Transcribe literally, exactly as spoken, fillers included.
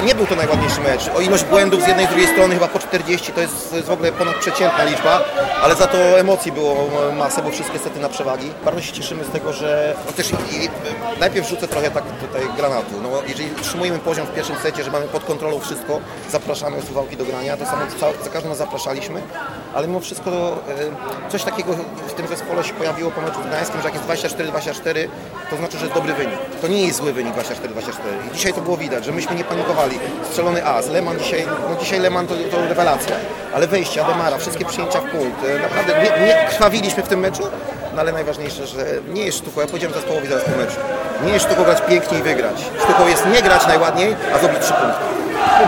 Nie był to najładniejszy mecz. O ilość błędów z jednej i z drugiej strony chyba po czterdzieści to jest, to jest w ogóle ponadprzeciętna liczba, ale za to emocji było masę, bo wszystkie sety na przewagi. Bardzo się cieszymy z tego, że no też i, i, najpierw rzucę trochę tak tutaj granatu. No, jeżeli utrzymujemy poziom w pierwszym secie, że mamy pod kontrolą wszystko, zapraszamy Suwałki do grania, to samo za każdym nas zapraszaliśmy, ale mimo wszystko e, coś takiego w tym zespole się pojawiło po meczu z Gdańskiem, że jak jest dwadzieścia cztery dwadzieścia cztery, to znaczy, że jest dobry wynik. To nie jest zły wynik dwadzieścia cztery dwadzieścia cztery. I dzisiaj to było widać, że myśmy nie panikowali. Strzelony as. Leman dzisiaj, no dzisiaj Leman to, to rewelacja, ale wejścia, Demara, wszystkie przyjęcia w punkt. Naprawdę nie, nie krwawiliśmy w tym meczu, no ale najważniejsze, że nie jest sztuką, ja powiedziałem zespołowi zaraz po meczu, nie jest sztuką grać pięknie i wygrać. Sztuką jest nie grać najładniej, a zrobić trzy punkty.